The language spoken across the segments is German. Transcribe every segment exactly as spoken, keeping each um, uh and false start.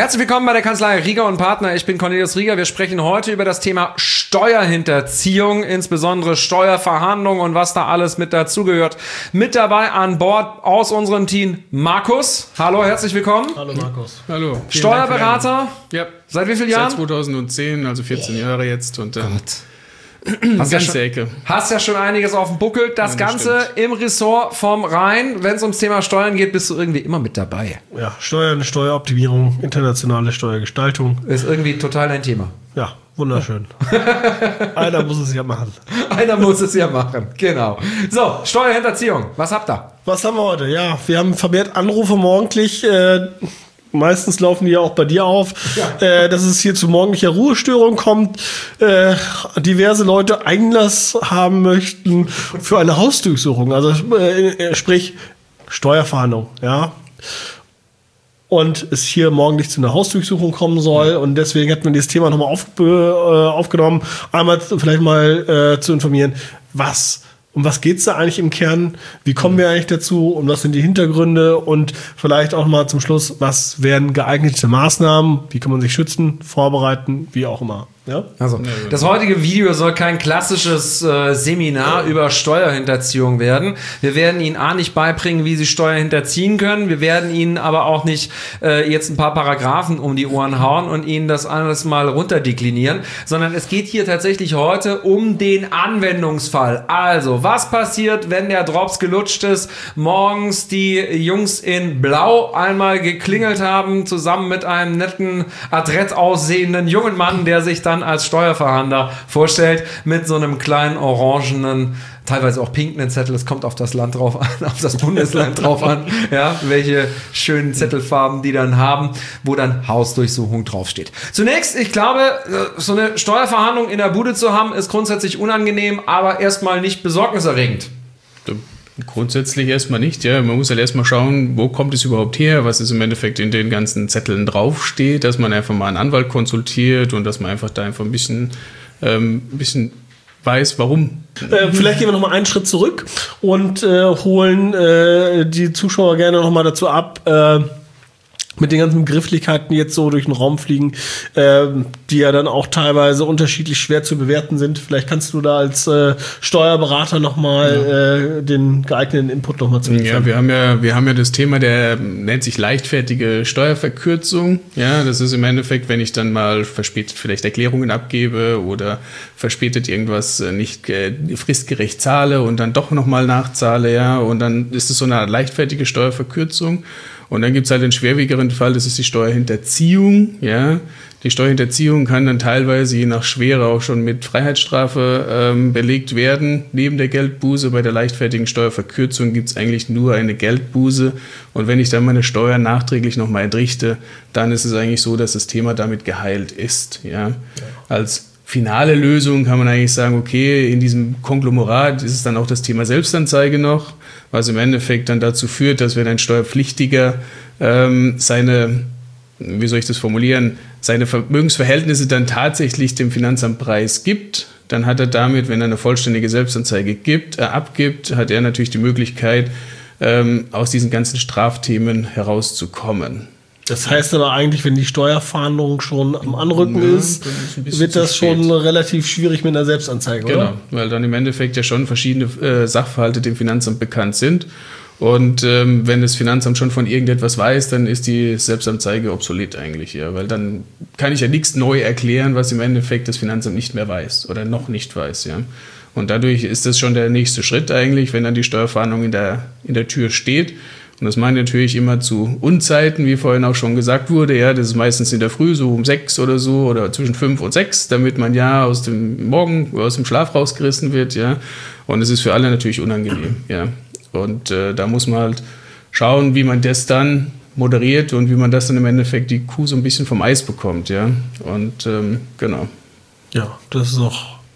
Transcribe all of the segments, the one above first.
Herzlich willkommen bei der Kanzlei Rieger und Partner. Ich bin Cornelius Rieger. Wir sprechen heute über das Thema Steuerhinterziehung, insbesondere Steuerverhandlungen und was da alles mit dazugehört. Mit dabei an Bord aus unserem Team Markus. Hallo, herzlich willkommen. Hallo Markus. Hallo. Steuerberater. Ja. Seit wie vielen Jahren? Seit zweitausendzehn, also vierzehn Jahre jetzt. Und äh, Hast ja, ganze schon, Ecke. hast ja schon einiges auf dem Buckel. Das Ja, das Ganze im Ressort vom Rhein. Wenn es ums Thema Steuern geht, bist du irgendwie immer mit dabei. Ja, Steuern, Steueroptimierung, internationale Steuergestaltung. Ist irgendwie total dein Thema. Ja, wunderschön. Einer muss es ja machen. Einer muss es ja machen, genau. So, Steuerhinterziehung, was habt ihr? Was haben wir heute? Ja, wir haben vermehrt Anrufe morgendlich. Äh, meistens laufen die ja auch bei dir auf, ja. äh, dass es hier zu morgendlicher Ruhestörung kommt. Äh, diverse Leute Einlass haben möchten für eine Hausdurchsuchung. Also äh, sprich Steuerfahndung, ja. Und es hier morgendlich zu einer Hausdurchsuchung kommen soll. Und deswegen hat man dieses Thema nochmal auf, äh, aufgenommen. Einmal vielleicht mal äh, zu informieren, was, um was geht's da eigentlich im Kern? Wie kommen wir eigentlich dazu? Und was sind die Hintergründe? Und vielleicht auch mal zum Schluss, was wären geeignete Maßnahmen? Wie kann man sich schützen, vorbereiten, wie auch immer. Ja? Also, das heutige Video soll kein klassisches äh, Seminar über Steuerhinterziehung werden. Wir werden Ihnen A nicht beibringen, wie Sie Steuer hinterziehen können. Wir werden Ihnen aber auch nicht äh, jetzt ein paar Paragraphen um die Ohren hauen und Ihnen das alles mal runterdeklinieren, sondern es geht hier tatsächlich heute um den Anwendungsfall. Also, was passiert, wenn der Drops gelutscht ist, morgens die Jungs in Blau einmal geklingelt haben, zusammen mit einem netten, adrett aussehenden jungen Mann, der sich dann als Steuerverhandler vorstellt, mit so einem kleinen orangenen, teilweise auch pinken Zettel. Es kommt auf das Land drauf an, auf das Bundesland drauf an, ja, welche schönen Zettelfarben die dann haben, wo dann Hausdurchsuchung draufsteht. Zunächst, ich glaube, so eine Steuerverhandlung in der Bude zu haben, ist grundsätzlich unangenehm, aber erstmal nicht besorgniserregend. Grundsätzlich erstmal nicht, ja. Man muss halt erstmal schauen, wo kommt es überhaupt her, was ist im Endeffekt in den ganzen Zetteln draufsteht, dass man einfach mal einen Anwalt konsultiert und dass man einfach da einfach ein bisschen, ähm, ein bisschen weiß, warum. Äh, vielleicht gehen wir noch mal einen Schritt zurück und äh, holen äh, die Zuschauer gerne noch mal dazu ab, äh, mit den ganzen Begrifflichkeiten, die jetzt so durch den Raum fliegen, äh, die ja dann auch teilweise unterschiedlich schwer zu bewerten sind. Vielleicht kannst du da als äh, Steuerberater nochmal ja. äh, den geeigneten Input nochmal zu liefern. Ja, wir haben ja, wir haben ja das Thema, der nennt sich leichtfertige Steuerverkürzung. Ja, das ist im Endeffekt, wenn ich dann mal verspätet vielleicht Erklärungen abgebe oder verspätet irgendwas nicht äh, fristgerecht zahle und dann doch nochmal nachzahle, ja, und dann ist es so eine leichtfertige Steuerverkürzung. Und dann gibt es halt den schwerwiegeren Fall, das ist die Steuerhinterziehung. Ja. Die Steuerhinterziehung kann dann teilweise je nach Schwere auch schon mit Freiheitsstrafe ähm, belegt werden. Neben der Geldbuße bei der leichtfertigen Steuerverkürzung gibt es eigentlich nur eine Geldbuße. Und wenn ich dann meine Steuern nachträglich nochmal entrichte, dann ist es eigentlich so, dass das Thema damit geheilt ist. Ja. Ja. Als finale Lösung kann man eigentlich sagen, okay, in diesem Konglomerat ist es dann auch das Thema Selbstanzeige noch, was im Endeffekt dann dazu führt, dass wenn ein Steuerpflichtiger ähm, seine, wie soll ich das formulieren, seine Vermögensverhältnisse dann tatsächlich dem Finanzamt preisgibt, dann hat er damit, wenn er eine vollständige Selbstanzeige gibt, äh, abgibt, hat er natürlich die Möglichkeit, ähm, aus diesen ganzen Strafthemen herauszukommen. Das heißt aber eigentlich, wenn die Steuerfahndung schon am Anrücken ja, ist, ist wird das schon relativ schwierig mit einer Selbstanzeige, genau, oder? Weil dann im Endeffekt ja schon verschiedene äh, Sachverhalte dem Finanzamt bekannt sind. Und ähm, wenn das Finanzamt schon von irgendetwas weiß, dann ist die Selbstanzeige obsolet eigentlich, ja. Weil dann kann ich ja nichts neu erklären, was im Endeffekt das Finanzamt nicht mehr weiß oder noch nicht weiß, ja. Und dadurch ist das schon der nächste Schritt eigentlich, wenn dann die Steuerfahndung in der, in der Tür steht. Und das meine ich natürlich immer zu Unzeiten, wie vorhin auch schon gesagt wurde. Ja, das ist meistens in der Früh, so um sechs oder so, oder zwischen fünf und sechs, damit man ja aus dem Morgen, aus dem Schlaf rausgerissen wird. Ja, und es ist für alle natürlich unangenehm. Ja, und äh, da muss man halt schauen, wie man das dann moderiert und wie man das dann im Endeffekt die Kuh so ein bisschen vom Eis bekommt. Ja, und ähm, genau. Ja, das ist auch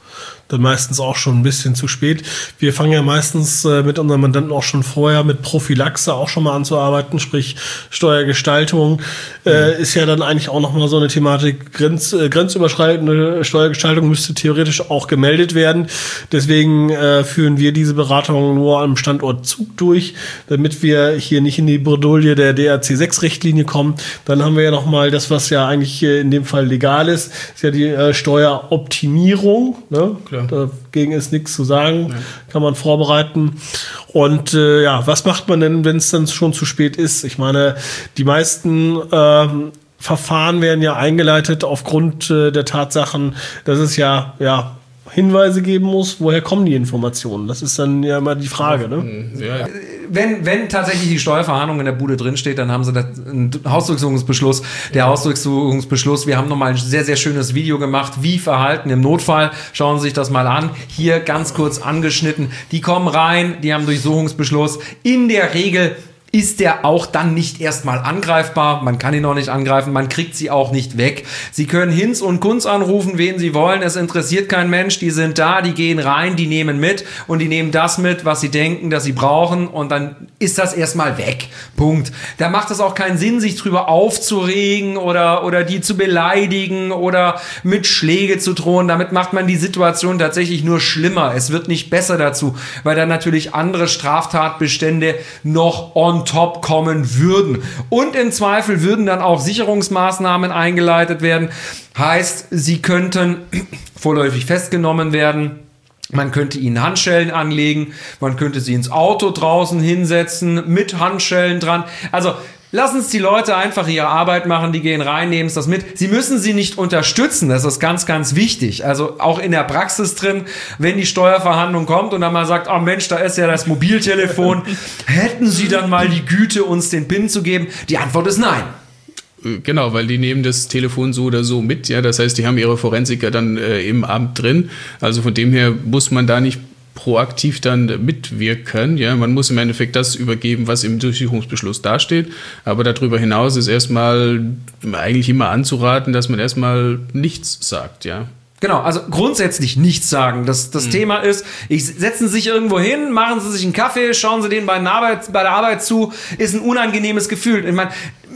dann meistens auch schon ein bisschen zu spät. Wir fangen ja meistens äh, mit unseren Mandanten auch schon vorher mit Prophylaxe auch schon mal anzuarbeiten, sprich Steuergestaltung äh, mhm. ist ja dann eigentlich auch nochmal so eine Thematik. Grenz, äh, grenzüberschreitende Steuergestaltung müsste theoretisch auch gemeldet werden. Deswegen äh, führen wir diese Beratung nur am Standort Zug durch, damit wir hier nicht in die Bredouille der D R C sechs Richtlinie kommen. Dann haben wir ja nochmal das, was ja eigentlich äh, in dem Fall legal ist, ist ja die äh, Steueroptimierung, ne? Dagegen ist nichts zu sagen, ja. Kann man vorbereiten. Und äh, ja, was macht man denn, wenn es dann schon zu spät ist? Ich meine, die meisten ähm, Verfahren werden ja eingeleitet aufgrund äh, der Tatsachen, dass es ja, ja Hinweise geben muss, woher kommen die Informationen? Das ist dann ja immer die Frage, ne? Ja. Wenn, wenn tatsächlich die Steuerverhandlung in der Bude drinsteht, dann haben sie das, einen Hausdurchsuchungsbeschluss. Der ja. Hausdurchsuchungsbeschluss, wir haben nochmal ein sehr, sehr schönes Video gemacht, wie verhalten im Notfall. Schauen Sie sich das mal an. Hier ganz kurz angeschnitten. Die kommen rein, die haben Durchsuchungsbeschluss. In der Regel ist der auch dann nicht erstmal angreifbar. Man kann ihn noch nicht angreifen, man kriegt sie auch nicht weg. Sie können Hinz und Kunz anrufen, wen sie wollen. Es interessiert kein Mensch. Die sind da, die gehen rein, die nehmen mit und die nehmen das mit, was sie denken, dass sie brauchen und dann ist das erstmal weg. Punkt. Da macht es auch keinen Sinn, sich drüber aufzuregen oder, oder die zu beleidigen oder mit Schläge zu drohen. Damit macht man die Situation tatsächlich nur schlimmer. Es wird nicht besser dazu, weil dann natürlich andere Straftatbestände noch on top kommen würden. Und im Zweifel würden dann auch Sicherungsmaßnahmen eingeleitet werden. Heißt, sie könnten vorläufig festgenommen werden. Man könnte ihnen Handschellen anlegen. Man könnte sie ins Auto draußen hinsetzen mit Handschellen dran. Also lassen es die Leute einfach ihre Arbeit machen, die gehen rein, nehmen es das mit. Sie müssen sie nicht unterstützen, das ist ganz, ganz wichtig. Also auch in der Praxis drin, wenn die Steuerverhandlung kommt und dann mal sagt, oh Mensch, da ist ja das Mobiltelefon, hätten Sie dann mal die Güte, uns den PIN zu geben? Die Antwort ist nein. Genau, weil die nehmen das Telefon so oder so mit, ja, das heißt, die haben ihre Forensiker dann äh, im Amt drin. Also von dem her muss man da nicht proaktiv dann mitwirken. Ja, man muss im Endeffekt das übergeben, was im Durchsuchungsbeschluss dasteht. Aber darüber hinaus ist erstmal eigentlich immer anzuraten, dass man erstmal nichts sagt, ja. Genau, also grundsätzlich nichts sagen. Das, das mhm. Thema ist, ich, setzen Sie sich irgendwo hin, machen Sie sich einen Kaffee, schauen Sie denen bei der Arbeit, bei der Arbeit zu, ist ein unangenehmes Gefühl. Ich meine,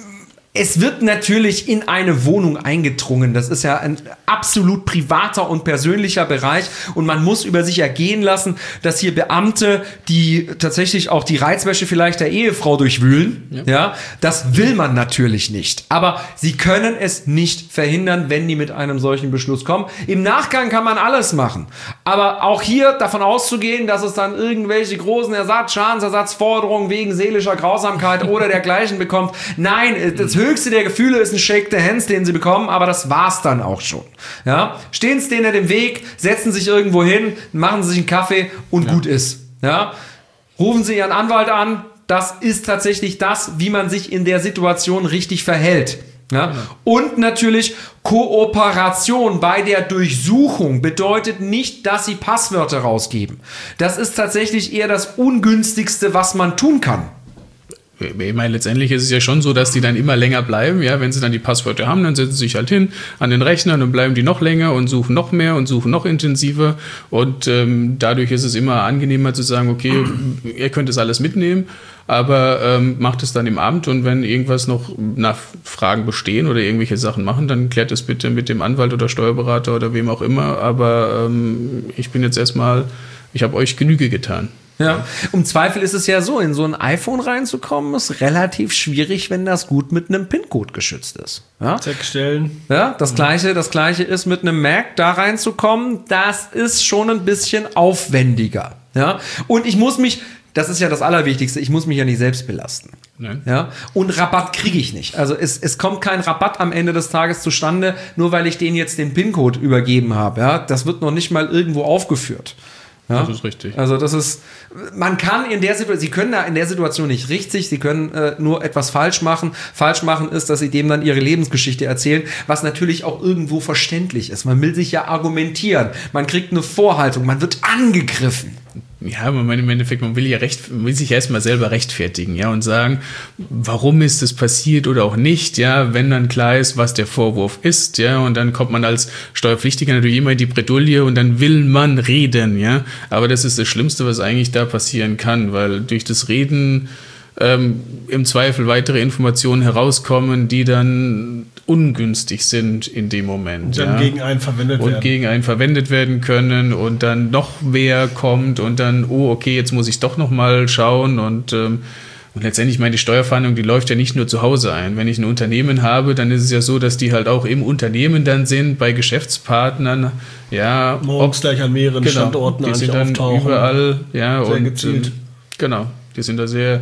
es wird natürlich in eine Wohnung eingedrungen. Das ist ja ein absolut privater und persönlicher Bereich. Und man muss über sich ergehen lassen, dass hier Beamte, die tatsächlich auch die Reizwäsche vielleicht der Ehefrau durchwühlen, ja, ja das will man natürlich nicht. Aber sie können es nicht verhindern, wenn die mit einem solchen Beschluss kommen. Im Nachgang kann man alles machen. Aber auch hier davon auszugehen, dass es dann irgendwelche großen Ersatz, Schadensersatzforderungen wegen seelischer Grausamkeit oder dergleichen bekommt. Nein, das höchste der Gefühle ist ein Shake the Hands, den sie bekommen, aber das war's dann auch schon. Ja? Stehen sie denen im Weg, setzen sich irgendwo hin, machen sie sich einen Kaffee und ja. gut ist. Ja? Rufen sie ihren Anwalt an, das ist tatsächlich das, wie man sich in der Situation richtig verhält. Ja? Ja. Und natürlich Kooperation bei der Durchsuchung bedeutet nicht, dass sie Passwörter rausgeben. Das ist tatsächlich eher das Ungünstigste, was man tun kann. Ich meine, letztendlich ist es ja schon so, dass die dann immer länger bleiben, ja, wenn sie dann die Passwörter haben, dann setzen sie sich halt hin an den Rechner und dann bleiben die noch länger und suchen noch mehr und suchen noch intensiver und ähm, dadurch ist es immer angenehmer zu sagen, okay, ihr könnt das alles mitnehmen, aber ähm, macht es dann im Amt und wenn irgendwas noch nach Fragen bestehen oder irgendwelche Sachen machen, dann klärt es bitte mit dem Anwalt oder Steuerberater oder wem auch immer, aber ähm, ich bin jetzt erstmal, ich habe euch Genüge getan. Ja, im Zweifel ist es ja so, in so ein iPhone reinzukommen, ist relativ schwierig, wenn das gut mit einem PIN-Code geschützt ist. Ja? Checkstellen. Ja, das Gleiche, das Gleiche ist mit einem Mac da reinzukommen, das ist schon ein bisschen aufwendiger. Ja? Und ich muss mich, das ist ja das Allerwichtigste, ich muss mich ja nicht selbst belasten. Nein. Ja? Und Rabatt kriege ich nicht. Also es, es kommt kein Rabatt am Ende des Tages zustande, nur weil ich denen jetzt den PIN-Code übergeben habe. Ja? Das wird noch nicht mal irgendwo aufgeführt. Ja? Das ist richtig. Also das ist, man kann in der Situation, Sie können da in der Situation nicht richtig, Sie können äh, nur etwas falsch machen. Falsch machen ist, dass Sie dem dann Ihre Lebensgeschichte erzählen, was natürlich auch irgendwo verständlich ist. Man will sich ja argumentieren, man kriegt eine Vorhaltung, man wird angegriffen. ja, man im Endeffekt, man will ja recht, man will sich erstmal selber rechtfertigen, ja, und sagen, warum ist es passiert oder auch nicht, ja, wenn dann klar ist, was der Vorwurf ist, ja, und dann kommt man als Steuerpflichtiger natürlich immer in die Bredouille und dann will man reden, ja, aber das ist das Schlimmste, was eigentlich da passieren kann, weil durch das Reden ähm, im Zweifel weitere Informationen herauskommen, die dann ungünstig sind in dem Moment. Und dann ja. gegen einen verwendet und werden. gegen einen verwendet werden können und dann noch wer kommt und dann, oh, okay, jetzt muss ich doch noch mal schauen und, ähm, und letztendlich meine Steuerfahndung, die läuft ja nicht nur zu Hause ein. Wenn ich ein Unternehmen habe, dann ist es ja so, dass die halt auch im Unternehmen dann sind, bei Geschäftspartnern, ja. Morgens ob, gleich an mehreren genau, Standorten die sind dann auftauchen. überall, ja, Sehr und gezielt. ähm, genau, die sind da sehr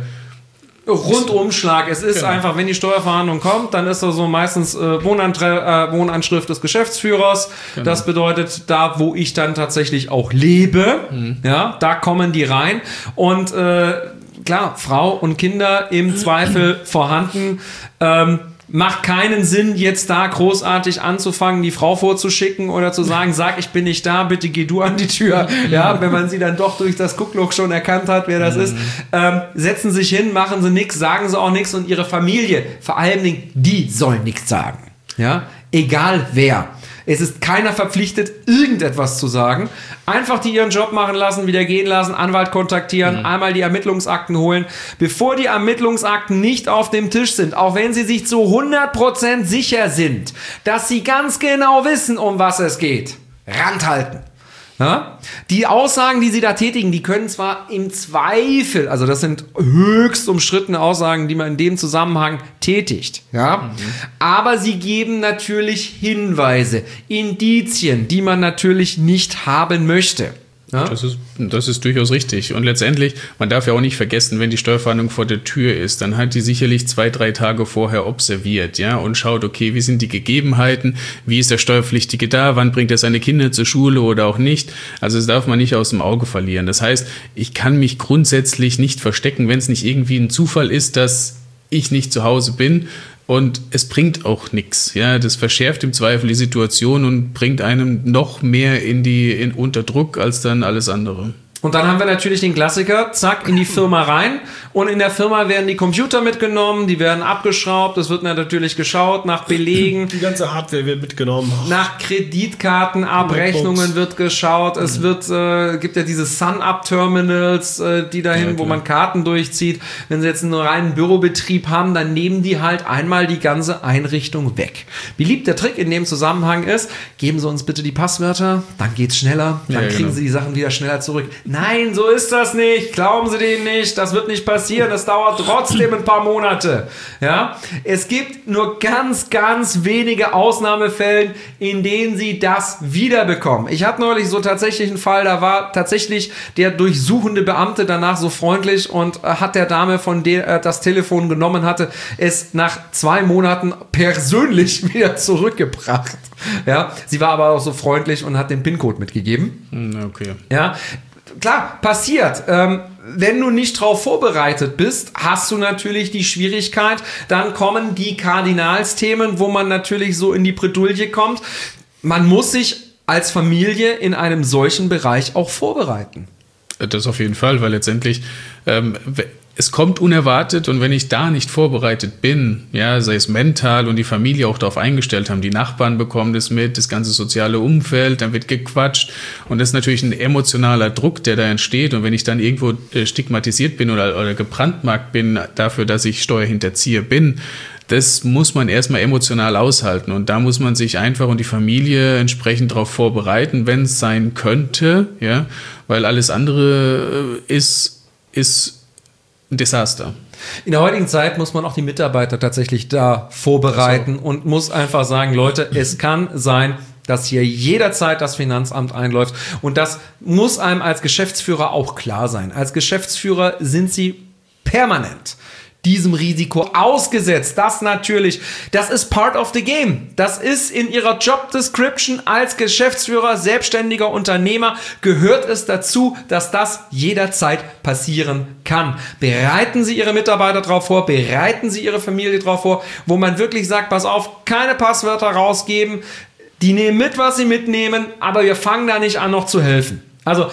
Rundumschlag. Es ist genau. einfach, wenn die Steuerverhandlung kommt, dann ist da so meistens äh, Wohnantre- äh, Wohnanschrift des Geschäftsführers. Genau. Das bedeutet, da wo ich dann tatsächlich auch lebe, mhm. ja, da kommen die rein. Und äh, klar, Frau und Kinder im Zweifel vorhanden. Ähm, Macht keinen Sinn, jetzt da großartig anzufangen, die Frau vorzuschicken oder zu sagen, sag, ich bin nicht da, bitte geh du an die Tür. Ja, wenn man sie dann doch durch das Guckloch schon erkannt hat, wer das ist. Ähm, setzen sich hin, machen sie nichts, sagen sie auch nichts und ihre Familie, vor allen Dingen, die sollen nichts sagen. Ja, egal wer. Es ist keiner verpflichtet, irgendetwas zu sagen. Einfach die ihren Job machen lassen, wieder gehen lassen, Anwalt kontaktieren, mhm. einmal die Ermittlungsakten holen. Bevor die Ermittlungsakten nicht auf dem Tisch sind, auch wenn sie sich zu hundert Prozent sicher sind, dass sie ganz genau wissen, um was es geht, randhalten. Ja? Die Aussagen, die sie da tätigen, die können zwar im Zweifel, also das sind höchst umstrittene Aussagen, die man in dem Zusammenhang tätigt, ja, mhm. aber sie geben natürlich Hinweise, Indizien, die man natürlich nicht haben möchte. Ja? Das ist, das ist durchaus richtig. Und letztendlich, man darf ja auch nicht vergessen, wenn die Steuerfahndung vor der Tür ist, dann hat die sicherlich zwei, drei Tage vorher observiert, ja, und schaut, okay, wie sind die Gegebenheiten, wie ist der Steuerpflichtige da, wann bringt er seine Kinder zur Schule oder auch nicht. Also das darf man nicht aus dem Auge verlieren. Das heißt, ich kann mich grundsätzlich nicht verstecken, wenn es nicht irgendwie ein Zufall ist, dass ich nicht zu Hause bin. Und es bringt auch nichts. Ja, das verschärft im Zweifel die Situation und bringt einem noch mehr in die in unter Druck als dann alles andere. Und dann haben wir natürlich den Klassiker, zack, in die Firma rein und in der Firma werden die Computer mitgenommen, die werden abgeschraubt, es wird natürlich geschaut nach Belegen. Die ganze Hardware wird mitgenommen. Nach Kreditkartenabrechnungen wird geschaut, es wird, äh, gibt ja diese Sun-Up-Terminals, äh, die dahin, ja, wo man Karten durchzieht. Wenn sie jetzt einen reinen Bürobetrieb haben, dann nehmen die halt einmal die ganze Einrichtung weg. Beliebt der Trick in dem Zusammenhang ist, geben Sie uns bitte die Passwörter, dann geht's schneller, dann ja, kriegen genau. Sie die Sachen wieder schneller zurück. Nein, so ist das nicht. Glauben Sie denen nicht. Das wird nicht passieren. Das dauert trotzdem ein paar Monate. Ja? Es gibt nur ganz, ganz wenige Ausnahmefälle, in denen Sie das wiederbekommen. Ich hatte neulich so tatsächlich einen Fall, da war tatsächlich der durchsuchende Beamte danach so freundlich und hat der Dame, von der er das Telefon genommen hatte, es nach zwei Monaten persönlich wieder zurückgebracht. Ja? Sie war aber auch so freundlich und hat den PIN-Code mitgegeben. Okay. Ja? Klar, passiert. Ähm, wenn du nicht drauf vorbereitet bist, hast du natürlich die Schwierigkeit, dann kommen die Kardinalsthemen, wo man natürlich so in die Bredouille kommt. Man muss sich als Familie in einem solchen Bereich auch vorbereiten. Das auf jeden Fall, weil letztendlich ähm, es kommt unerwartet und wenn ich da nicht vorbereitet bin, ja, sei es mental und die Familie auch darauf eingestellt haben, die Nachbarn bekommen das mit, das ganze soziale Umfeld, dann wird gequatscht und das ist natürlich ein emotionaler Druck, der da entsteht und wenn ich dann irgendwo stigmatisiert bin oder, oder gebrandmarkt bin dafür, dass ich Steuerhinterzieher bin, das muss man erstmal emotional aushalten und da muss man sich einfach und die Familie entsprechend darauf vorbereiten, wenn es sein könnte, ja, weil alles andere ist, ist ein Desaster. In der heutigen Zeit muss man auch die Mitarbeiter tatsächlich da vorbereiten so. Und muss einfach sagen, Leute, es kann sein, dass hier jederzeit das Finanzamt einläuft und das muss einem als Geschäftsführer auch klar sein. Als Geschäftsführer sind Sie permanent diesem Risiko ausgesetzt. Das natürlich, das ist part of the game. Das ist in Ihrer Job Description als Geschäftsführer, selbstständiger Unternehmer, gehört es dazu, dass das jederzeit passieren kann. Bereiten Sie Ihre Mitarbeiter darauf vor, bereiten Sie Ihre Familie darauf vor, wo man wirklich sagt, pass auf, keine Passwörter rausgeben, die nehmen mit, was sie mitnehmen, aber wir fangen da nicht an, noch zu helfen. Also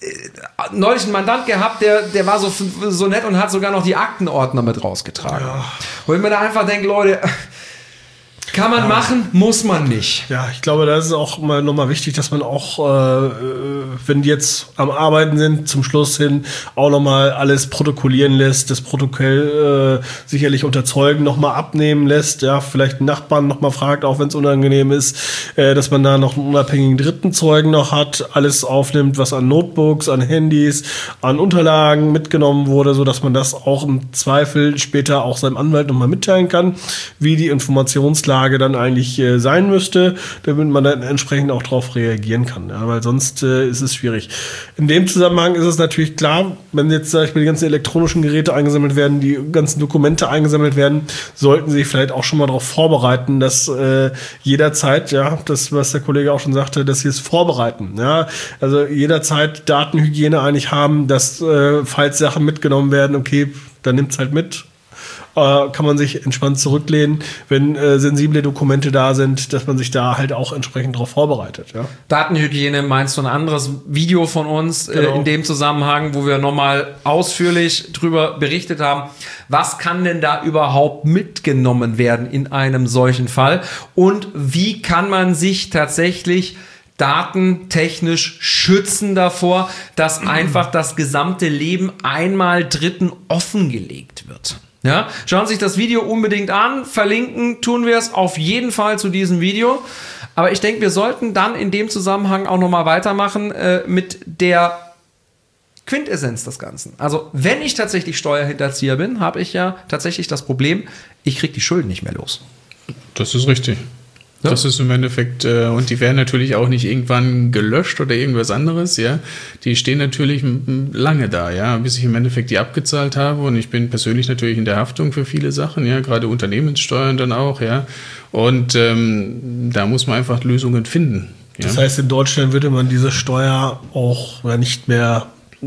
neulich einen Mandant gehabt, der, der war so, so nett und hat sogar noch die Aktenordner mit rausgetragen. Ja. Wo ich mir da einfach denke, Leute, kann man ja. machen, muss man nicht. Ja, ich glaube, da ist es auch mal nochmal wichtig, dass man auch, äh, wenn die jetzt am Arbeiten sind, zum Schluss hin auch nochmal alles protokollieren lässt, das Protokoll äh, sicherlich unter Zeugen nochmal abnehmen lässt, ja, vielleicht einen Nachbarn nochmal fragt, auch wenn es unangenehm ist, äh, dass man da noch einen unabhängigen dritten Zeugen noch hat, alles aufnimmt, was an Notebooks, an Handys, an Unterlagen mitgenommen wurde, so dass man das auch im Zweifel später auch seinem Anwalt nochmal mitteilen kann, wie die Informationslage dann eigentlich äh, sein müsste, damit man dann entsprechend auch darauf reagieren kann. Ja, weil sonst äh, ist es schwierig. In dem Zusammenhang ist es natürlich klar, wenn jetzt, sag ich mal, die ganzen elektronischen Geräte eingesammelt werden, die ganzen Dokumente eingesammelt werden, sollten Sie sich vielleicht auch schon mal darauf vorbereiten, dass äh, jederzeit, ja, das, was der Kollege auch schon sagte, dass Sie es vorbereiten. Ja, also jederzeit Datenhygiene eigentlich haben, dass, äh, falls Sachen mitgenommen werden, okay, dann nimmt's halt mit. Kann man sich entspannt zurücklehnen, wenn äh, sensible Dokumente da sind, dass man sich da halt auch entsprechend darauf vorbereitet. Ja? Datenhygiene meinst du ein anderes Video von uns genau. äh, in dem Zusammenhang, wo wir nochmal ausführlich drüber berichtet haben, was kann denn da überhaupt mitgenommen werden in einem solchen Fall und wie kann man sich tatsächlich datentechnisch schützen davor, dass einfach das gesamte Leben einmal Dritten offengelegt wird. Ja, schauen Sie sich das Video unbedingt an, verlinken tun wir es auf jeden Fall zu diesem Video, aber ich denke, wir sollten dann in dem Zusammenhang auch nochmal weitermachen äh, mit der Quintessenz des Ganzen. Also wenn ich tatsächlich Steuerhinterzieher bin, habe ich ja tatsächlich das Problem, ich kriege die Schulden nicht mehr los. Das ist richtig. Ja. Das ist im Endeffekt, äh, und die werden natürlich auch nicht irgendwann gelöscht oder irgendwas anderes, ja. Die stehen natürlich m- lange da, ja, bis ich im Endeffekt die abgezahlt habe und ich bin persönlich natürlich in der Haftung für viele Sachen, ja, gerade Unternehmenssteuern dann auch, ja. Und ähm, da muss man einfach Lösungen finden. Ja? Das heißt, in Deutschland würde man diese Steuer auch ja, nicht mehr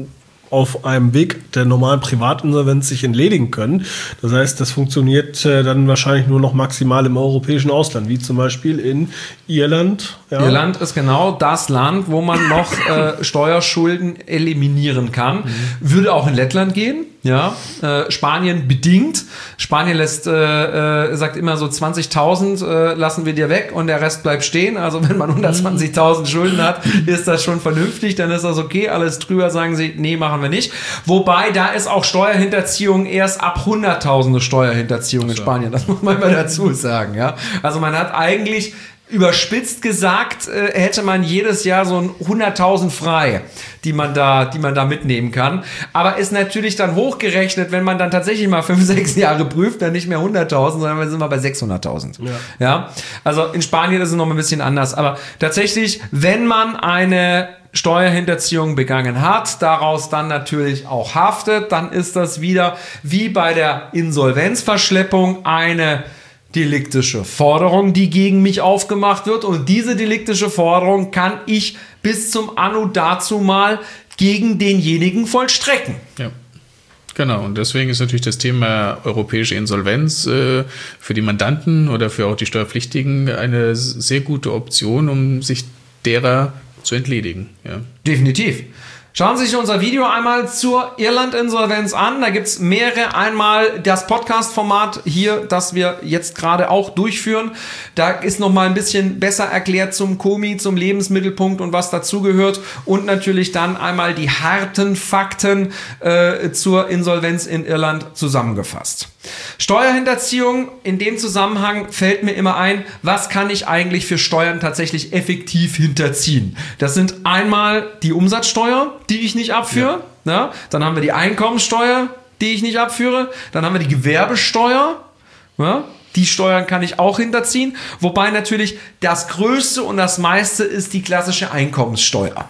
auf einem Weg der normalen Privatinsolvenz sich entledigen können. Das heißt, das funktioniert äh, dann wahrscheinlich nur noch maximal im europäischen Ausland, wie zum Beispiel in Irland. Ja. Irland ist genau das Land, wo man noch äh, Steuerschulden eliminieren kann. Mhm. Würde auch in Lettland gehen. Ja, äh, Spanien bedingt. Spanien lässt, äh, äh, sagt immer so zwanzigtausend äh, lassen wir dir weg und der Rest bleibt stehen. Also wenn man hundertzwanzigtausend Schulden hat, ist das schon vernünftig, dann ist das okay. Alles drüber sagen sie, nee, machen wir nicht. Wobei, da ist auch Steuerhinterziehung erst ab hunderttausende Steuerhinterziehung in Spanien. Das muss man mal dazu sagen, ja. Also man hat eigentlich überspitzt gesagt, äh, hätte man jedes Jahr so ein hunderttausend frei, die man da, die man da mitnehmen kann. Aber ist natürlich dann hochgerechnet, wenn man dann tatsächlich mal fünf, sechs Jahre prüft, dann nicht mehr hunderttausend, sondern wir sind mal bei sechshunderttausend. Ja. Ja. Also in Spanien ist es noch ein bisschen anders. Aber tatsächlich, wenn man eine Steuerhinterziehung begangen hat, daraus dann natürlich auch haftet, dann ist das wieder wie bei der Insolvenzverschleppung eine deliktische Forderung, die gegen mich aufgemacht wird, und diese deliktische Forderung kann ich bis zum Anno dazu mal gegen denjenigen vollstrecken. Ja. Genau, und deswegen ist natürlich das Thema europäische Insolvenz äh, für die Mandanten oder für auch die Steuerpflichtigen eine sehr gute Option, um sich derer zu entledigen. Ja. Definitiv. Schauen Sie sich unser Video einmal zur Irland-Insolvenz an. Da gibt's mehrere. Einmal das Podcast-Format hier, das wir jetzt gerade auch durchführen. Da ist noch mal ein bisschen besser erklärt zum Komi, zum Lebensmittelpunkt und was dazugehört. Und natürlich dann einmal die harten Fakten äh, zur Insolvenz in Irland zusammengefasst. Steuerhinterziehung, in dem Zusammenhang fällt mir immer ein, was kann ich eigentlich für Steuern tatsächlich effektiv hinterziehen? Das sind einmal die Umsatzsteuer, die ich nicht abführe. Ja. Ja, dann haben wir die Einkommensteuer, die ich nicht abführe. Dann haben wir die Gewerbesteuer. Ja, die Steuern kann ich auch hinterziehen. Wobei natürlich das Größte und das meiste ist die klassische Einkommenssteuer.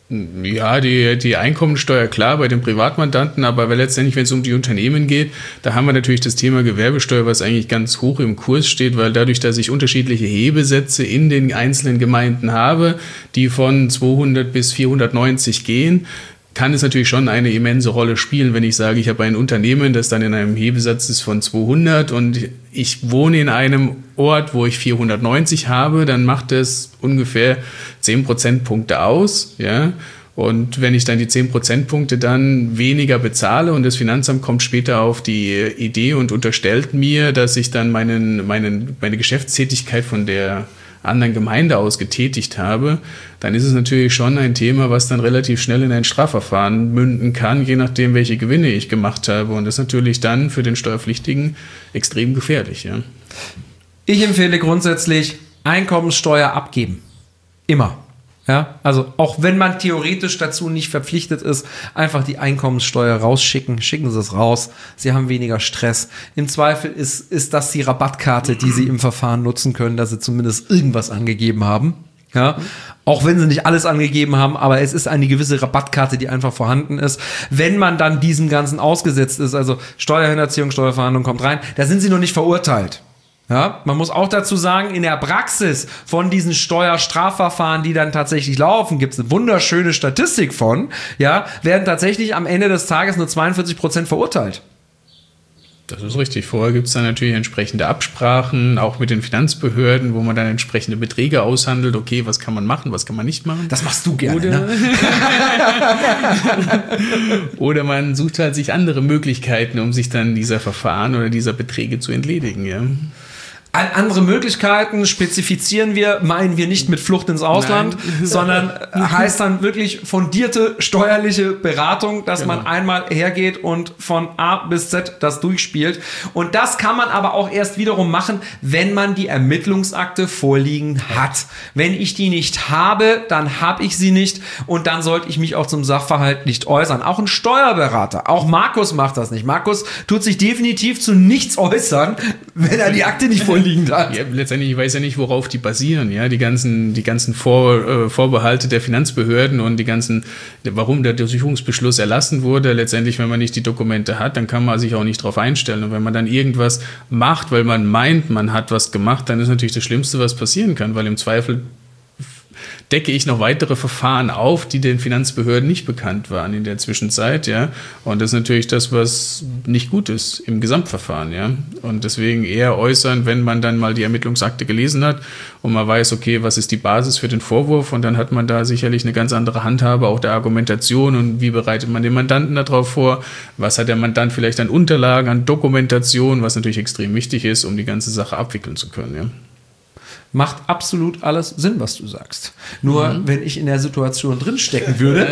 Ja, die, die Einkommensteuer, klar, bei den Privatmandanten, aber weil letztendlich, wenn es um die Unternehmen geht, da haben wir natürlich das Thema Gewerbesteuer, was eigentlich ganz hoch im Kurs steht, weil dadurch, dass ich unterschiedliche Hebesätze in den einzelnen Gemeinden habe, die von zweihundert bis vierhundertneunzig gehen, kann es natürlich schon eine immense Rolle spielen, wenn ich sage, ich habe ein Unternehmen, das dann in einem Hebesatz ist von zweihundert und ich wohne in einem Ort, wo ich vierhundertneunzig habe, dann macht das ungefähr zehn Prozentpunkte aus, ja. Und wenn ich dann die zehn Prozentpunkte dann weniger bezahle und das Finanzamt kommt später auf die Idee und unterstellt mir, dass ich dann meinen, meinen, meine Geschäftstätigkeit von der anderen Gemeinde aus getätigt habe, dann ist es natürlich schon ein Thema, was dann relativ schnell in ein Strafverfahren münden kann, je nachdem, welche Gewinne ich gemacht habe. Und das ist natürlich dann für den Steuerpflichtigen extrem gefährlich. Ja. Ich empfehle grundsätzlich Einkommenssteuer abgeben. Immer. Ja, also auch wenn man theoretisch dazu nicht verpflichtet ist, einfach die Einkommenssteuer rausschicken, schicken Sie es raus, Sie haben weniger Stress. Im Zweifel ist, ist das die Rabattkarte, die Sie im Verfahren nutzen können, dass Sie zumindest irgendwas angegeben haben. Ja, auch wenn Sie nicht alles angegeben haben, aber es ist eine gewisse Rabattkarte, die einfach vorhanden ist. Wenn man dann diesem Ganzen ausgesetzt ist, also Steuerhinterziehung, Steuerverhandlung kommt rein, da sind Sie noch nicht verurteilt. Ja, man muss auch dazu sagen, in der Praxis von diesen Steuerstrafverfahren, die dann tatsächlich laufen, gibt es eine wunderschöne Statistik von, ja, werden tatsächlich am Ende des Tages nur zweiundvierzig Prozent verurteilt. Das ist richtig. Vorher gibt es dann natürlich entsprechende Absprachen, auch mit den Finanzbehörden, wo man dann entsprechende Beträge aushandelt. Okay, was kann man machen, was kann man nicht machen? Das machst du gerne, Oder, ne? Oder man sucht halt sich andere Möglichkeiten, um sich dann dieser Verfahren oder dieser Beträge zu entledigen, ja. Andere Möglichkeiten spezifizieren wir, meinen wir nicht mit Flucht ins Ausland, Nein. sondern heißt dann wirklich fundierte steuerliche Beratung, dass genau. man einmal hergeht und von A bis Z das durchspielt. Und das kann man aber auch erst wiederum machen, wenn man die Ermittlungsakte vorliegen hat. Wenn ich die nicht habe, dann habe ich sie nicht und dann sollte ich mich auch zum Sachverhalt nicht äußern. Auch ein Steuerberater, auch Markus macht das nicht. Markus tut sich definitiv zu nichts äußern, wenn er die Akte nicht vorliegt. Ja, letztendlich, ich weiß ja nicht, worauf die basieren, ja, die ganzen, die ganzen Vor, äh, Vorbehalte der Finanzbehörden und die ganzen, warum der Durchsuchungsbeschluss erlassen wurde. Letztendlich, wenn man nicht die Dokumente hat, dann kann man sich auch nicht darauf einstellen. Und wenn man dann irgendwas macht, weil man meint, man hat was gemacht, dann ist natürlich das Schlimmste, was passieren kann, weil im Zweifel decke ich noch weitere Verfahren auf, die den Finanzbehörden nicht bekannt waren in der Zwischenzeit, ja. Und das ist natürlich das, was nicht gut ist im Gesamtverfahren, ja. Und deswegen eher äußern, wenn man dann mal die Ermittlungsakte gelesen hat und man weiß, okay, was ist die Basis für den Vorwurf, und dann hat man da sicherlich eine ganz andere Handhabe auch der Argumentation und wie bereitet man den Mandanten darauf vor, was hat der Mandant vielleicht an Unterlagen, an Dokumentation, was natürlich extrem wichtig ist, um die ganze Sache abwickeln zu können, ja. Macht absolut alles Sinn, was du sagst. Nur, mhm. wenn ich in der Situation drinstecken würde.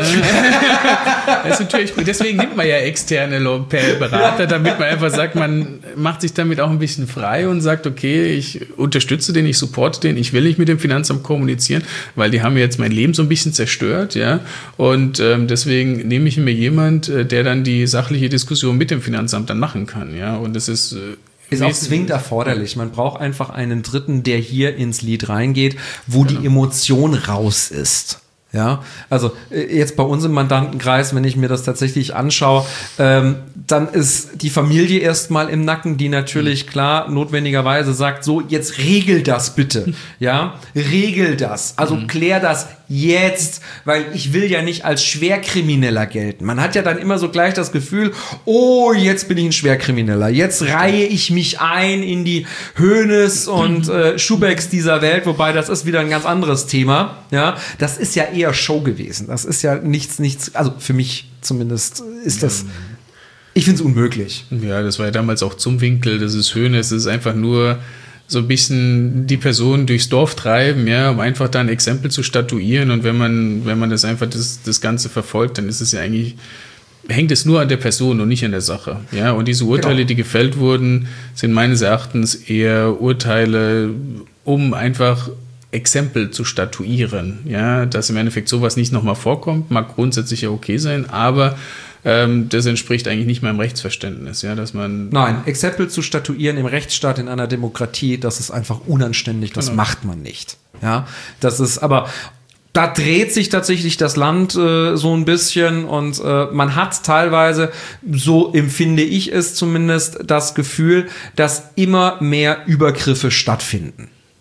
Das ist natürlich, deswegen nimmt man ja externe Berater, damit man einfach sagt, man macht sich damit auch ein bisschen frei und sagt, okay, ich unterstütze den, ich supporte den, ich will nicht mit dem Finanzamt kommunizieren, weil die haben jetzt mein Leben so ein bisschen zerstört, ja. Und ähm, deswegen nehme ich mir jemand, der dann die sachliche Diskussion mit dem Finanzamt dann machen kann, ja. Und das ist äh, Ist auch zwingend erforderlich. Man braucht einfach einen Dritten, der hier ins Lied reingeht, wo genau. die Emotion raus ist. Ja, also jetzt bei uns im Mandantenkreis, wenn ich mir das tatsächlich anschaue, ähm, dann ist die Familie erstmal im Nacken, die natürlich klar notwendigerweise sagt, so, jetzt regel das bitte. Ja, regel das. Also mhm. klär das jetzt, weil ich will ja nicht als Schwerkrimineller gelten. Man hat ja dann immer so gleich das Gefühl, oh, jetzt bin ich ein Schwerkrimineller. Jetzt reihe ich mich ein in die Hoeneß und äh, Schubecks dieser Welt, wobei das ist wieder ein ganz anderes Thema. Ja, das ist ja eher Show gewesen. Das ist ja nichts, nichts, also für mich zumindest ist das, ich finde es unmöglich. Ja, das war ja damals auch zum Winkel, das ist Hoeneß, das ist einfach nur so ein bisschen die Person durchs Dorf treiben, ja, um einfach da ein Exempel zu statuieren, und wenn man, wenn man das einfach das, das Ganze verfolgt, dann ist es ja eigentlich, hängt es nur an der Person und nicht an der Sache, ja, und diese Urteile, genau. die gefällt wurden, sind meines Erachtens eher Urteile, um einfach Exempel zu statuieren, ja, dass im Endeffekt sowas nicht nochmal vorkommt, mag grundsätzlich ja okay sein, aber ähm, das entspricht eigentlich nicht meinem Rechtsverständnis, ja, dass man... Nein, Exempel zu statuieren im Rechtsstaat, in einer Demokratie, das ist einfach unanständig, das genau. macht man nicht, ja, das ist aber... Da dreht sich tatsächlich das Land äh, so ein bisschen, und äh, man hat teilweise, so empfinde ich es zumindest, das Gefühl, dass immer mehr Übergriffe stattfinden.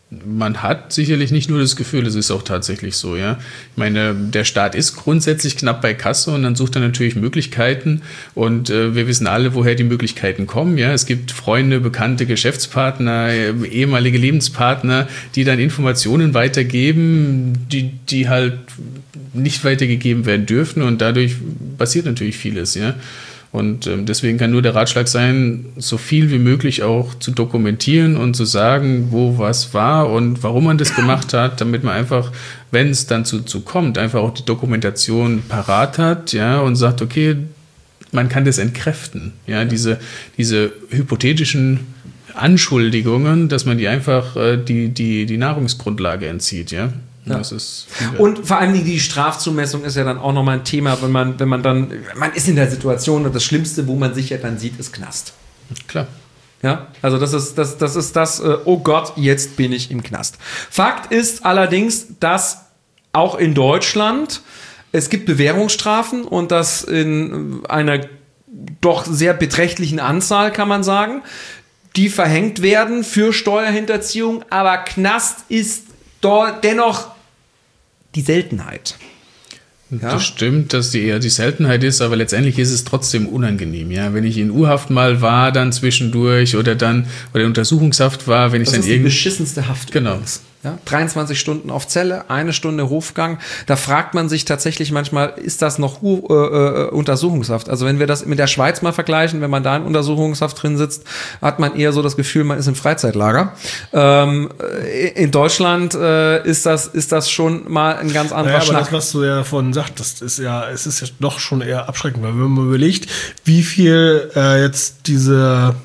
man hat sicherlich nicht nur das Gefühl, es ist auch tatsächlich so, ja. Ich meine, der Staat ist grundsätzlich knapp bei Kasse und dann sucht er natürlich Möglichkeiten und äh, wir wissen alle, woher die Möglichkeiten kommen, ja. Es gibt Freunde, Bekannte, Geschäftspartner, äh, ehemalige Lebenspartner, die dann Informationen weitergeben, die, die halt nicht weitergegeben werden dürfen und dadurch passiert natürlich vieles, ja. Und ähm, deswegen kann nur der Ratschlag sein, so viel wie möglich auch zu dokumentieren und zu sagen, wo was war und warum man das gemacht hat, damit man einfach, wenn es dann zu, zu kommt, einfach auch die Dokumentation parat hat, ja, und sagt, okay, man kann das entkräften, ja, diese, diese hypothetischen Anschuldigungen, dass man die einfach äh, die, die, die Nahrungsgrundlage entzieht, ja. Ja. Das ist und vor allem die Strafzumessung ist ja dann auch nochmal ein Thema, wenn man, wenn man dann, man ist in der Situation und das Schlimmste, wo man sich ja dann sieht, ist Knast. Klar. Ja, also das ist das, das ist das, äh, oh Gott, jetzt bin ich im Knast. Fakt ist allerdings, dass auch in Deutschland es gibt Bewährungsstrafen und das in einer doch sehr beträchtlichen Anzahl, kann man sagen, die verhängt werden für Steuerhinterziehung, aber Knast ist dort dennoch die Seltenheit. Ja? Das stimmt, dass die eher die Seltenheit ist, aber letztendlich ist es trotzdem unangenehm. Ja, wenn ich in U-Haft mal war, dann zwischendurch oder dann oder in Untersuchungshaft war, wenn ich das dann ist die beschissenste Haft. Genau. Übrigens. Ja, dreiundzwanzig Stunden auf Zelle, eine Stunde Hofgang. Da fragt man sich tatsächlich manchmal, ist das noch äh, äh, Untersuchungshaft? Also wenn wir das mit der Schweiz mal vergleichen, wenn man da in Untersuchungshaft drin sitzt, hat man eher so das Gefühl, man ist im Freizeitlager. Ähm, in Deutschland äh, ist das ist das schon mal ein ganz anderer naja, Schnack. Aber das, was du ja davon sagtest, ist ja, es ist ja doch schon eher abschreckend, weil wenn man überlegt, wie viel äh, jetzt diese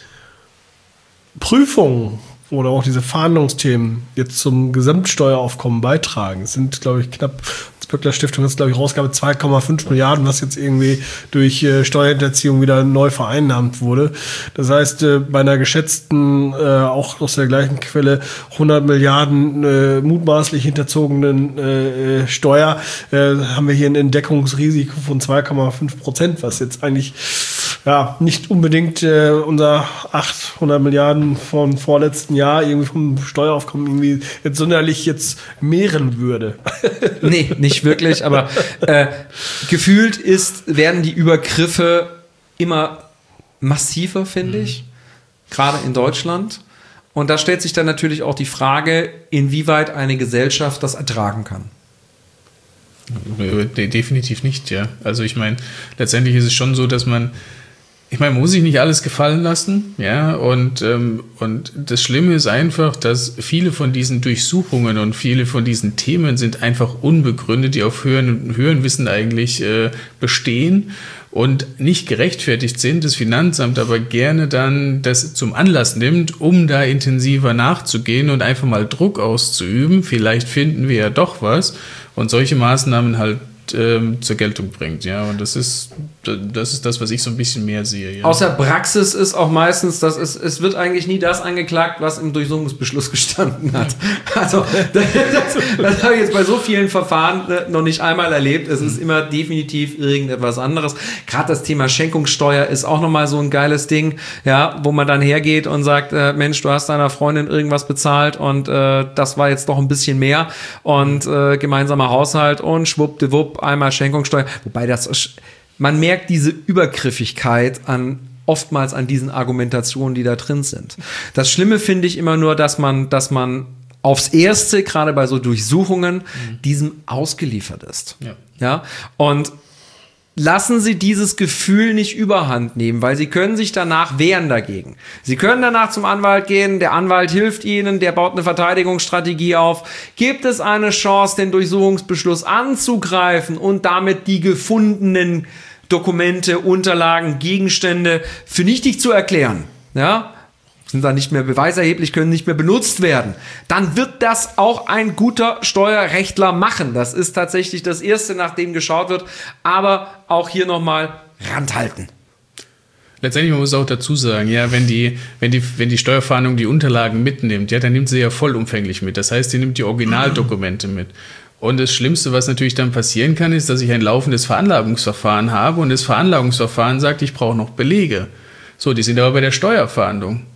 Prüfungen oder auch diese Fahndungsthemen jetzt zum Gesamtsteueraufkommen beitragen. Es sind, glaube ich, knapp, die Böckler Stiftung ist, glaube ich, Rausgabe zwei Komma fünf Milliarden, was jetzt irgendwie durch äh, Steuerhinterziehung wieder neu vereinnahmt wurde. Das heißt, äh, bei einer geschätzten, äh, auch aus der gleichen Quelle, hundert Milliarden äh, mutmaßlich hinterzogenen äh, Steuer, äh, haben wir hier ein Entdeckungsrisiko von zwei Komma fünf Prozent, was jetzt eigentlich ja nicht unbedingt äh, unser achthundert Milliarden von vorletzten Jahr irgendwie vom Steueraufkommen irgendwie jetzt sonderlich jetzt mehren würde. Nee, nicht wirklich, aber äh, gefühlt ist, werden die Übergriffe immer massiver, finde ich, gerade in Deutschland. Und da stellt sich dann natürlich auch die Frage, inwieweit eine Gesellschaft das ertragen kann. Definitiv nicht, ja. Also ich meine, letztendlich ist es schon so, dass man Ich meine, man muss sich nicht alles gefallen lassen, ja, und, ähm, und das Schlimme ist einfach, dass viele von diesen Durchsuchungen und viele von diesen Themen sind einfach unbegründet, die auf höheren, höheren Wissen eigentlich äh, bestehen und nicht gerechtfertigt sind, das Finanzamt aber gerne dann das zum Anlass nimmt, um da intensiver nachzugehen und einfach mal Druck auszuüben. Vielleicht finden wir ja doch was und solche Maßnahmen halt ähm, zur Geltung bringt, ja, und das ist das ist das, was ich so ein bisschen mehr sehe. Ja. Außer Praxis ist auch meistens, dass es, es wird eigentlich nie das angeklagt, was im Durchsuchungsbeschluss gestanden hat. Also das, das, das habe ich jetzt bei so vielen Verfahren noch nicht einmal erlebt. Es ist immer definitiv irgendetwas anderes. Gerade das Thema Schenkungssteuer ist auch nochmal so ein geiles Ding, ja, wo man dann hergeht und sagt, äh, Mensch, du hast deiner Freundin irgendwas bezahlt und äh, das war jetzt doch ein bisschen mehr und äh, gemeinsamer Haushalt und schwuppdiwupp, einmal Schenkungssteuer. Wobei das man merkt diese Übergriffigkeit an oftmals an diesen Argumentationen, die da drin sind. Das Schlimme finde ich immer nur, dass man, dass man aufs Erste, gerade bei so Durchsuchungen, mhm. diesem ausgeliefert ist. Ja. Ja? Und lassen Sie dieses Gefühl nicht überhand nehmen, weil Sie können sich danach wehren dagegen. Sie können danach zum Anwalt gehen, der Anwalt hilft Ihnen, der baut eine Verteidigungsstrategie auf. Gibt es eine Chance, den Durchsuchungsbeschluss anzugreifen und damit die gefundenen Dokumente, Unterlagen, Gegenstände für nichtig zu erklären, ja, sind dann nicht mehr beweiserheblich, können nicht mehr benutzt werden, dann wird das auch ein guter Steuerrechtler machen. Das ist tatsächlich das Erste, nach dem geschaut wird, aber auch hier nochmal Rand halten. Letztendlich muss man auch dazu sagen, ja, wenn die, wenn die, wenn die Steuerfahndung die Unterlagen mitnimmt, ja, dann nimmt sie ja vollumfänglich mit. Das heißt, sie nimmt die Originaldokumente mit. Und das Schlimmste, was natürlich dann passieren kann, ist, dass ich ein laufendes Veranlagungsverfahren habe und das Veranlagungsverfahren sagt, ich brauche noch Belege. So, die sind aber bei der Steuerfahndung.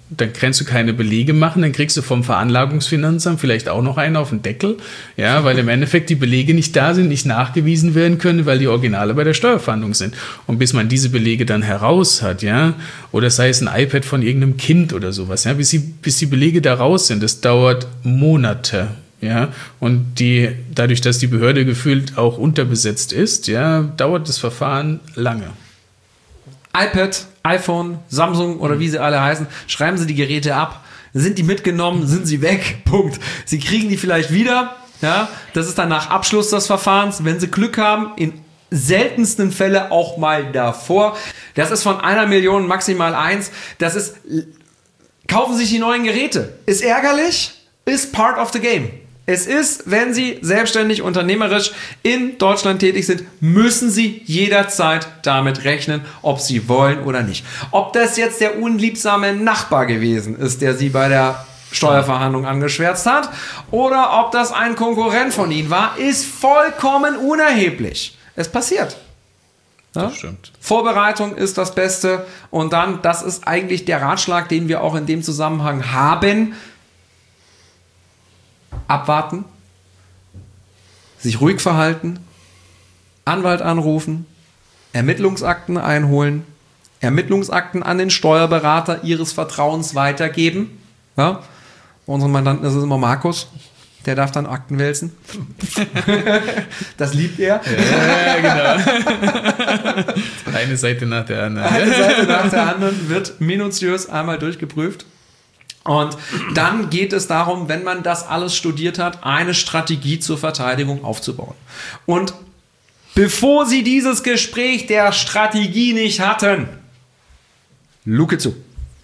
dann kannst du keine Belege machen, dann kriegst du vom Veranlagungsfinanzamt vielleicht auch noch einen auf den Deckel, ja, weil im Endeffekt die Belege nicht da sind, nicht nachgewiesen werden können, weil die Originale bei der Steuerfahndung sind. Und bis man diese Belege dann heraus hat, ja, oder sei es ein iPad von irgendeinem Kind oder sowas, ja, bis die, bis die Belege da raus sind, das dauert Monate. Ja, und die, dadurch, dass die Behörde gefühlt auch unterbesetzt ist, ja, dauert das Verfahren lange. iPad, iPhone, Samsung oder wie sie alle heißen, schreiben Sie die Geräte ab. Sind die mitgenommen, sind sie weg, Punkt. Sie kriegen die vielleicht wieder, ja, das ist dann nach Abschluss des Verfahrens, wenn Sie Glück haben, in seltensten Fälle auch mal davor. Das ist von einer Million maximal eins. Das ist, kaufen Sie sich die neuen Geräte. Ist ärgerlich, ist part of the game. Es ist, wenn Sie selbstständig unternehmerisch in Deutschland tätig sind, müssen Sie jederzeit damit rechnen, ob Sie wollen oder nicht. Ob das jetzt der unliebsame Nachbar gewesen ist, der Sie bei der Steuerverhandlung angeschwärzt hat, oder ob das ein Konkurrent von Ihnen war, ist vollkommen unerheblich. Es passiert. Ja? Das stimmt. Vorbereitung ist das Beste und dann, das ist eigentlich der Ratschlag, den wir auch in dem Zusammenhang haben. Abwarten, sich ruhig verhalten, Anwalt anrufen, Ermittlungsakten einholen, Ermittlungsakten an den Steuerberater Ihres Vertrauens weitergeben. Ja? Unsere Mandanten, das ist immer Markus, der darf dann Akten wälzen. Das liebt er. Ja, genau. Eine Seite nach der anderen. Eine Seite nach der anderen wird minutiös einmal durchgeprüft. Und dann geht es darum, wenn man das alles studiert hat, eine Strategie zur Verteidigung aufzubauen. Und bevor Sie dieses Gespräch der Strategie nicht hatten, Luke zu.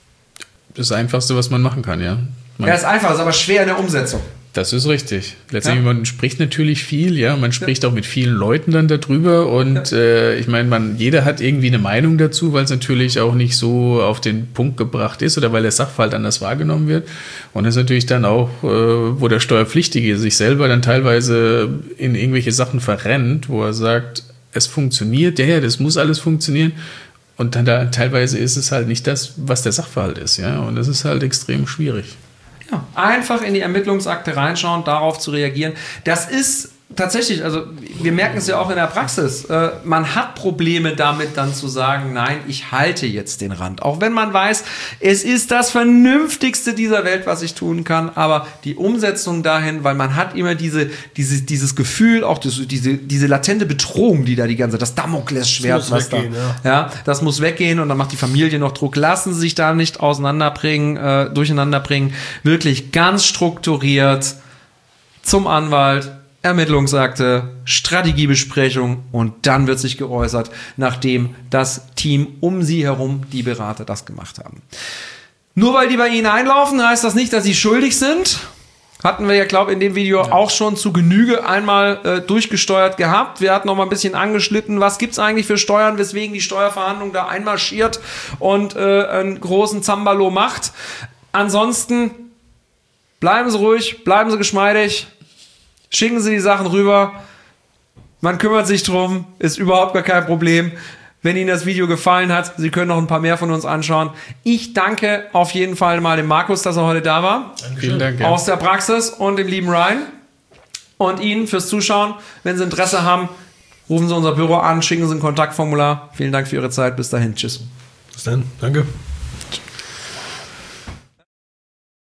Das Einfachste, was man machen kann, ja. Man Ja, ist einfach, ist aber schwer in der Umsetzung. Das ist richtig. Letztendlich, Ja. man spricht natürlich viel, ja, man spricht ja. auch mit vielen Leuten dann darüber und ja. äh, ich meine, man, jeder hat irgendwie eine Meinung dazu, weil es natürlich auch nicht so auf den Punkt gebracht ist oder weil der Sachverhalt anders wahrgenommen wird. Und das ist natürlich dann auch, äh, wo der Steuerpflichtige sich selber dann teilweise in irgendwelche Sachen verrennt, wo er sagt, es funktioniert, ja, ja, das muss alles funktionieren. Und dann da teilweise ist es halt nicht das, was der Sachverhalt ist, ja. Und das ist halt extrem schwierig. Ja, einfach in die Ermittlungsakte reinschauen, darauf zu reagieren. Das ist tatsächlich, also wir merken es ja auch in der Praxis, äh, man hat Probleme damit dann zu sagen, nein, ich halte jetzt den Rand. Auch wenn man weiß, es ist das Vernünftigste dieser Welt, was ich tun kann, aber die Umsetzung dahin, weil man hat immer diese, diese, dieses Gefühl, auch das, diese, diese latente Bedrohung, die da die ganze, das Damoklesschwert, Das was muss weggehen, da, ja. ja, das muss weggehen und dann macht die Familie noch Druck. Lassen Sie sich da nicht auseinanderbringen, äh, durcheinanderbringen. Wirklich ganz strukturiert zum Anwalt, Ermittlungsakte, Strategiebesprechung und dann wird sich geäußert, nachdem das Team um Sie herum, die Berater, das gemacht haben. Nur weil die bei Ihnen einlaufen, heißt das nicht, dass Sie schuldig sind. Hatten wir ja, glaube ich, in dem Video ja. auch schon zu Genüge einmal äh, durchgesteuert gehabt. Wir hatten noch mal ein bisschen angeschnitten, was gibt's eigentlich für Steuern, weswegen die Steuerverhandlung da einmarschiert und äh, einen großen Zambalo macht. Ansonsten bleiben Sie ruhig, bleiben Sie geschmeidig. Schicken Sie die Sachen rüber. Man kümmert sich drum. Ist überhaupt gar kein Problem. Wenn Ihnen das Video gefallen hat, Sie können noch ein paar mehr von uns anschauen. Ich danke auf jeden Fall mal dem Markus, dass er heute da war. Dankeschön. Vielen Dank. Ja. Aus der Praxis und dem lieben Ryan. Und Ihnen fürs Zuschauen. Wenn Sie Interesse haben, rufen Sie unser Büro an, schicken Sie ein Kontaktformular. Vielen Dank für Ihre Zeit. Bis dahin. Tschüss. Bis dann. Danke.